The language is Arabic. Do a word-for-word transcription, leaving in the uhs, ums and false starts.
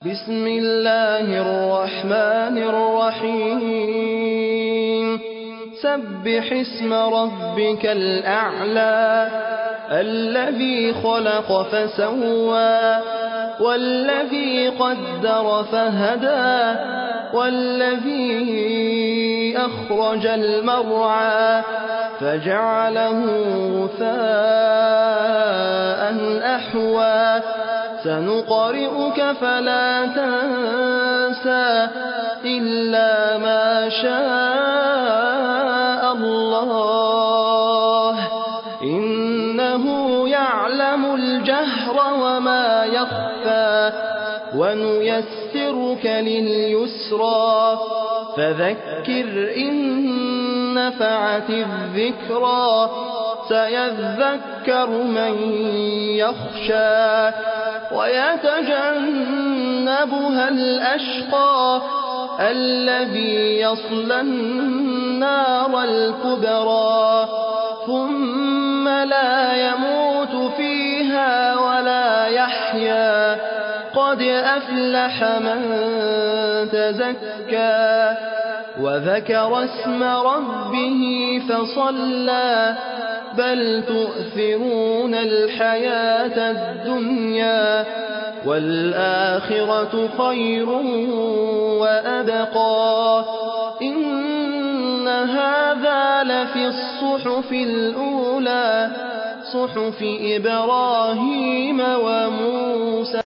بسم الله الرحمن الرحيم سبح اسم ربك الأعلى الذي خلق فسوى والذي قدر فهدى والذي أخرج المرعى فجعله غثاء أحوى سنقرئك فلا تنسى إلا ما شاء الله إنه يعلم الجهر وما يخفى ونيسرك لليسرى فذكر إن نفعت الذكرى سيذكر من يخشى ويتجنبها الأشقى الذي يصلى النار الكبرى ثم لا يموت فيها ولا يحيا قد أفلح من تزكى وذكر اسم ربه فصلى بل تؤثرون الحياة الدنيا والآخرة خير وأبقى إن هذا لفي الصحف الأولى صحف إبراهيم وموسى.